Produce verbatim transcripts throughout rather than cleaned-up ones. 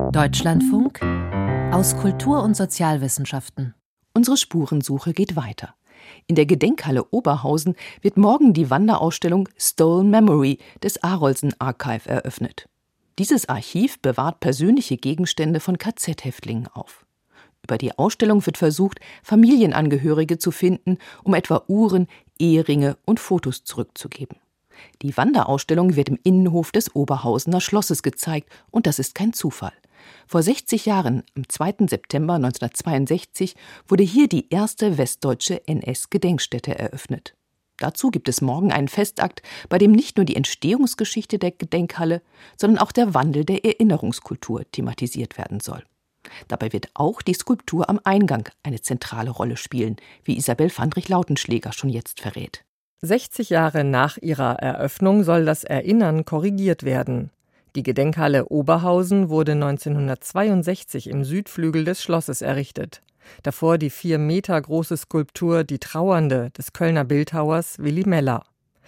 Deutschlandfunk aus Kultur- und Sozialwissenschaften. Unsere Spurensuche geht weiter. In der Gedenkhalle Oberhausen wird morgen die Wanderausstellung Stolen Memory des Arolsen Archive eröffnet. Dieses Archiv bewahrt persönliche Gegenstände von K Z-Häftlingen auf. Über die Ausstellung wird versucht, Familienangehörige zu finden, um etwa Uhren, Eheringe und Fotos zurückzugeben. Die Wanderausstellung wird im Innenhof des Oberhausener Schlosses gezeigt, und das ist kein Zufall. Vor sechzig Jahren, am zweiten September neunzehnhundertzweiundsechzig, wurde hier die erste westdeutsche N S-Gedenkstätte eröffnet. Dazu gibt es morgen einen Festakt, bei dem nicht nur die Entstehungsgeschichte der Gedenkhalle, sondern auch der Wandel der Erinnerungskultur thematisiert werden soll. Dabei wird auch die Skulptur am Eingang eine zentrale Rolle spielen, wie Isabel Fandrich-Lautenschläger schon jetzt verrät. sechzig Jahre nach ihrer Eröffnung soll das Erinnern korrigiert werden. Die Gedenkhalle Oberhausen wurde neunzehnhundertzweiundsechzig im Südflügel des Schlosses errichtet. Davor die vier Meter große Skulptur Die Trauernde des Kölner Bildhauers Willy Meller.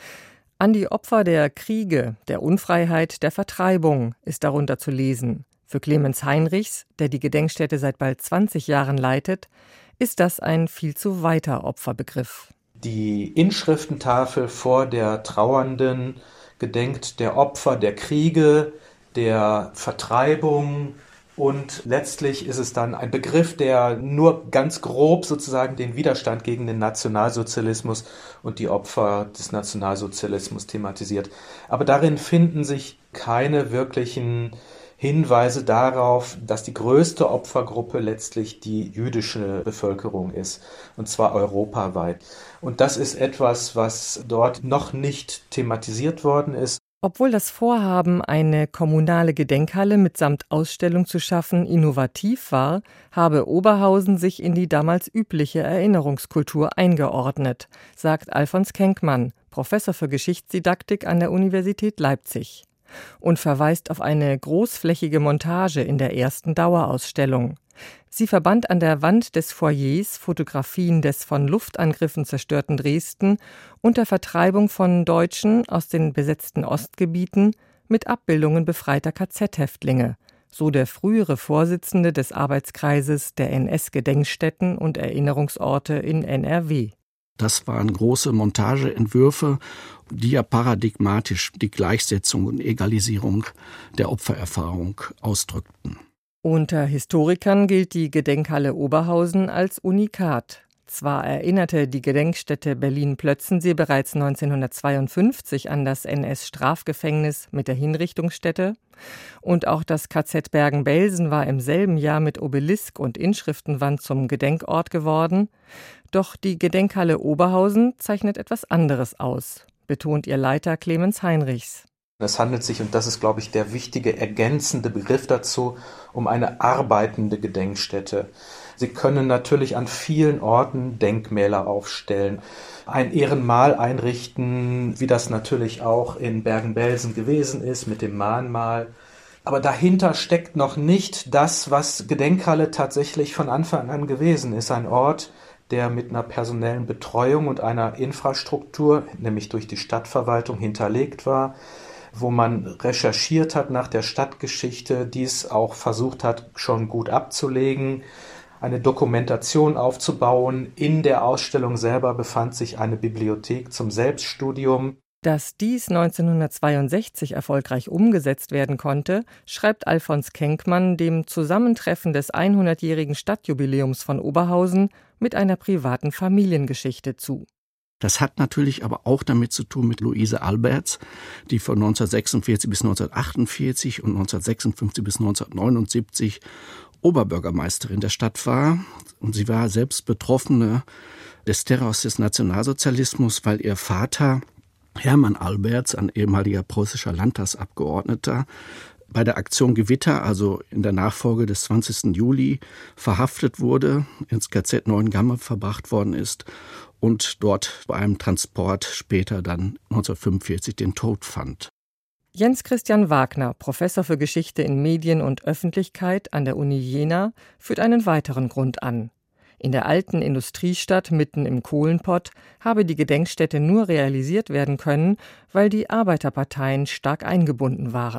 An die Opfer der Kriege, der Unfreiheit, der Vertreibung ist darunter zu lesen. Für Clemens Heinrichs, der die Gedenkstätte seit bald zwanzig Jahren leitet, ist das ein viel zu weiter Opferbegriff. Die Inschriftentafel vor der Trauernden gedenkt der Opfer der Kriege, der Vertreibung, und letztlich ist es dann ein Begriff, der nur ganz grob sozusagen den Widerstand gegen den Nationalsozialismus und die Opfer des Nationalsozialismus thematisiert. Aber darin finden sich keine wirklichen Hinweise darauf, dass die größte Opfergruppe letztlich die jüdische Bevölkerung ist, und zwar europaweit. Und das ist etwas, was dort noch nicht thematisiert worden ist. Obwohl das Vorhaben, eine kommunale Gedenkhalle mitsamt Ausstellung zu schaffen, innovativ war, habe Oberhausen sich in die damals übliche Erinnerungskultur eingeordnet, sagt Alfons Kenkmann, Professor für Geschichtsdidaktik an der Universität Leipzig, und verweist auf eine großflächige Montage in der ersten Dauerausstellung. Sie verband an der Wand des Foyers Fotografien des von Luftangriffen zerstörten Dresden und der Vertreibung von Deutschen aus den besetzten Ostgebieten mit Abbildungen befreiter K Z-Häftlinge, so der frühere Vorsitzende des Arbeitskreises der N S-Gedenkstätten und Erinnerungsorte in N R W. Das waren große Montageentwürfe, die ja paradigmatisch die Gleichsetzung und Egalisierung der Opfererfahrung ausdrückten. Unter Historikern gilt die Gedenkhalle Oberhausen als Unikat. Zwar erinnerte die Gedenkstätte Berlin-Plötzensee bereits neunzehnhundertzweiundfünfzig an das N S-Strafgefängnis mit der Hinrichtungsstätte, und auch das K Z Bergen-Belsen war im selben Jahr mit Obelisk und Inschriftenwand zum Gedenkort geworden. Doch die Gedenkhalle Oberhausen zeichnet etwas anderes aus, betont ihr Leiter Clemens Heinrichs. Es handelt sich, und das ist, glaube ich, der wichtige ergänzende Begriff dazu, um eine arbeitende Gedenkstätte. Sie können natürlich an vielen Orten Denkmäler aufstellen, ein Ehrenmal einrichten, wie das natürlich auch in Bergen-Belsen gewesen ist mit dem Mahnmal. Aber dahinter steckt noch nicht das, was Gedenkhalle tatsächlich von Anfang an gewesen ist. Ein Ort, der mit einer personellen Betreuung und einer Infrastruktur, nämlich durch die Stadtverwaltung, hinterlegt war, wo man recherchiert hat nach der Stadtgeschichte, dies auch versucht hat, schon gut abzulegen, eine Dokumentation aufzubauen. In der Ausstellung selber befand sich eine Bibliothek zum Selbststudium. Dass dies neunzehnhundertzweiundsechzig erfolgreich umgesetzt werden konnte, schreibt Alfons Kenkmann dem Zusammentreffen des hundertjährigen Stadtjubiläums von Oberhausen mit einer privaten Familiengeschichte zu. Das hat natürlich aber auch damit zu tun mit Luise Alberts, die von neunzehnhundertsechsundvierzig bis neunzehnhundertachtundvierzig und neunzehnhundertsechsundfünfzig bis neunzehnhundertneunundsiebzig Oberbürgermeisterin der Stadt war. Und sie war selbst Betroffene des Terrors des Nationalsozialismus, weil ihr Vater Hermann Alberts, ein ehemaliger preußischer Landtagsabgeordneter, bei der Aktion Gewitter, also in der Nachfolge des zwanzigsten Juli, verhaftet wurde, ins K Z Neuengamme verbracht worden ist und dort bei einem Transport später dann neunzehnhundertfünfundvierzig den Tod fand. Jens Christian Wagner, Professor für Geschichte in Medien und Öffentlichkeit an der Uni Jena, führt einen weiteren Grund an. In der alten Industriestadt mitten im Kohlenpott habe die Gedenkstätte nur realisiert werden können, weil die Arbeiterparteien stark eingebunden waren.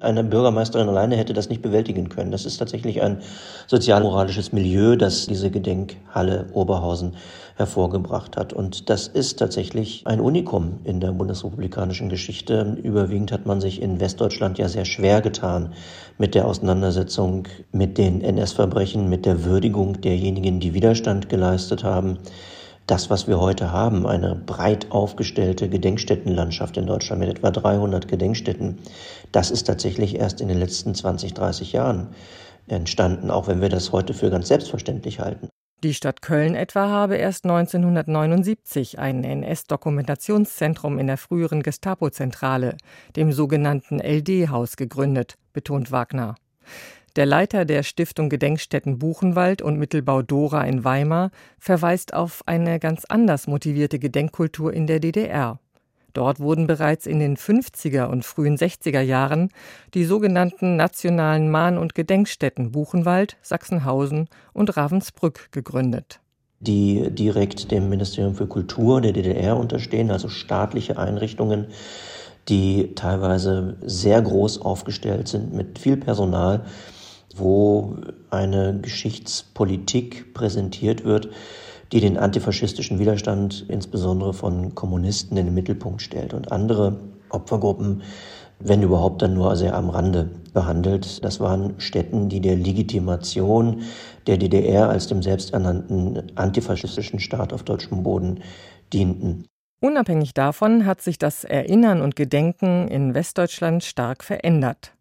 Eine Bürgermeisterin alleine hätte das nicht bewältigen können. Das ist tatsächlich ein sozialmoralisches Milieu, das diese Gedenkhalle Oberhausen hervorgebracht hat. Und das ist tatsächlich ein Unikum in der bundesrepublikanischen Geschichte. Überwiegend hat man sich in Westdeutschland ja sehr schwer getan mit der Auseinandersetzung mit den N S-Verbrechen, mit der Würdigung derjenigen, die Widerstand geleistet haben. Das, was wir heute haben, eine breit aufgestellte Gedenkstättenlandschaft in Deutschland mit etwa dreihundert Gedenkstätten, das ist tatsächlich erst in den letzten zwanzig, dreißig Jahren entstanden, auch wenn wir das heute für ganz selbstverständlich halten. Die Stadt Köln etwa habe erst neunzehnhundertneunundsiebzig ein N S-Dokumentationszentrum in der früheren Gestapo-Zentrale, dem sogenannten L D-Haus, gegründet, betont Wagner. Der Leiter der Stiftung Gedenkstätten Buchenwald und Mittelbau Dora in Weimar verweist auf eine ganz anders motivierte Gedenkkultur in der D D R. Dort wurden bereits in den fünfziger und frühen sechziger Jahren die sogenannten nationalen Mahn- und Gedenkstätten Buchenwald, Sachsenhausen und Ravensbrück gegründet. Die direkt dem Ministerium für Kultur der D D R unterstehen, also staatliche Einrichtungen, die teilweise sehr groß aufgestellt sind mit viel Personal, wo eine Geschichtspolitik präsentiert wird, die den antifaschistischen Widerstand insbesondere von Kommunisten in den Mittelpunkt stellt und andere Opfergruppen, wenn überhaupt, dann nur sehr am Rande behandelt. Das waren Stätten, die der Legitimation der D D R als dem selbsternannten antifaschistischen Staat auf deutschem Boden dienten. Unabhängig davon hat sich das Erinnern und Gedenken in Westdeutschland stark verändert.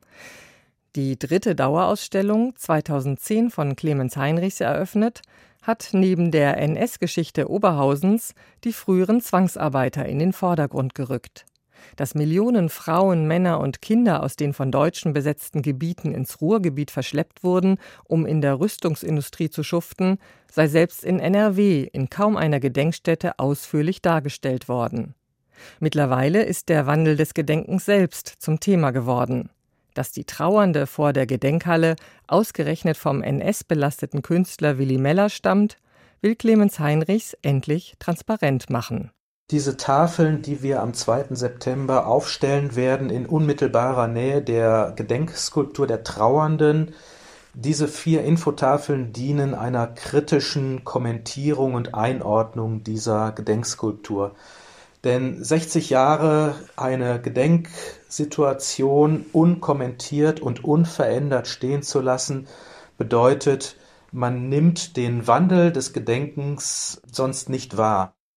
Die dritte Dauerausstellung, zweitausendzehn von Clemens Heinrichs eröffnet, hat neben der N S-Geschichte Oberhausens die früheren Zwangsarbeiter in den Vordergrund gerückt. Dass Millionen Frauen, Männer und Kinder aus den von Deutschen besetzten Gebieten ins Ruhrgebiet verschleppt wurden, um in der Rüstungsindustrie zu schuften, sei selbst in N R W in kaum einer Gedenkstätte ausführlich dargestellt worden. Mittlerweile ist der Wandel des Gedenkens selbst zum Thema geworden. Dass die Trauernde vor der Gedenkhalle ausgerechnet vom N S-belasteten Künstler Willy Meller stammt, will Clemens Heinrichs endlich transparent machen. Diese Tafeln, die wir am zweiten September aufstellen werden, in unmittelbarer Nähe der Gedenkskulptur der Trauernden, diese vier Infotafeln dienen einer kritischen Kommentierung und Einordnung dieser Gedenkskulptur. Denn sechzig Jahre eine Gedenksituation unkommentiert und unverändert stehen zu lassen, bedeutet, man nimmt den Wandel des Gedenkens sonst nicht wahr.